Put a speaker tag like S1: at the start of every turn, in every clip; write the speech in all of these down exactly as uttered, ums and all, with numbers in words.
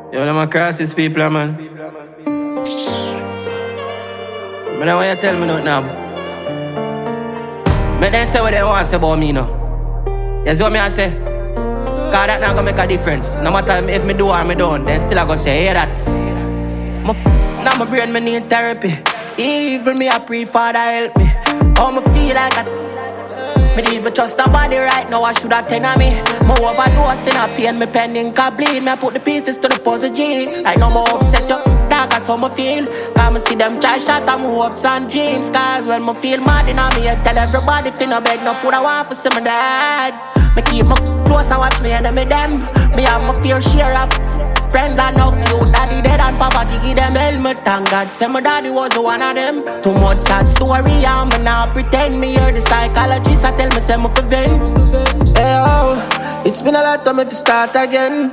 S1: Yo, them a crisis people, man. I don't want you to tell me nothing now. Make them say what they want to say about me now. You see what me I say? Cause that not gonna make a difference. No matter if me do or me don't, then still I gonna say, hear that. My, now my brain me need therapy. Even me I pray Father help me. How me feel like a me don't even trust nobody right now, I should have ten of me. More overdose in a pain, me pen ink a bleed. Me I put the pieces to the puzzle G. Like no more upset up, dark as how me feel. Cause me see them try shot and my hopes and dreams. Cause when me feel mad in me, I tell everybody finna beg no food I want for see my dad. Me keep my close and watch me enemy them. Me have my fair share of friends and no few. Daddy dead and poverty give them helmet. Thank God say my daddy was one of them. Too much sad story and me now pretend. Me hear the psychologist I tell me say me for vent. Hey oh, it's been a lot time to start again.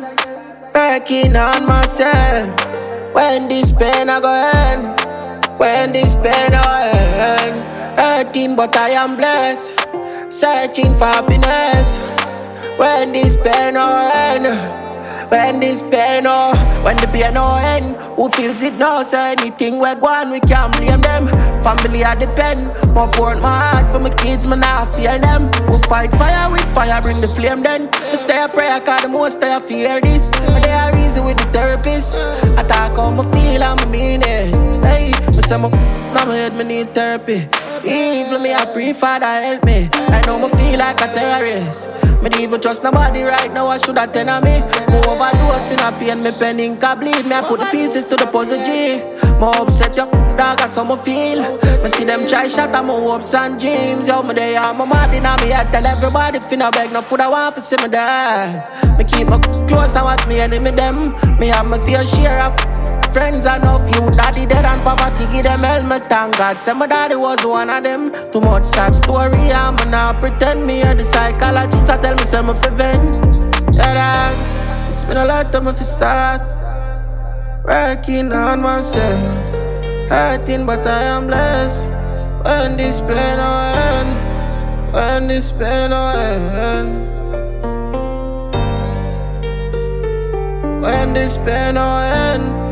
S1: Working on myself. When this pain I go end. When this pain I end. Hurting but I am blessed. Searching for happiness. When this pain I end. When this pain oh, when the pain no end, who feels it now? So anything we go on, we can't blame them. Family I depend, more pour my heart for my kids, me not fear them. We fight fire with fire, bring the flame then. We say a prayer, cause the most I fear this. But they are easy with the therapist. I talk how me feel and me mean it. Hey, me say my now my head me need therapy. Even me I pray Father help me. I know me feel like a terrorist. Me don't even trust nobody right now, I should have ten of me. More overdose in a pain, me pen ink a bleed. Me I put the pieces to the puzzle G. More upset yo, dog as how me feel. Me see them try shot at my hopes and dreams. Yo, me there, I'm a mad in a me, I tell everybody finna beg no food I want for see me dad. Me keep my close and watch me enemy them. Me have my fair share of friends and no few. Daddy dead and poverty give them helmet. Thank God say my daddy was one of them. Too much sad story and me now pretend. Me hear the psychologist I tell me say me for vent. Yeah dog, it's been a lot time to start working on myself. Hurting but I am blessed. When this pain will end. When this pain will end. When this pain will end.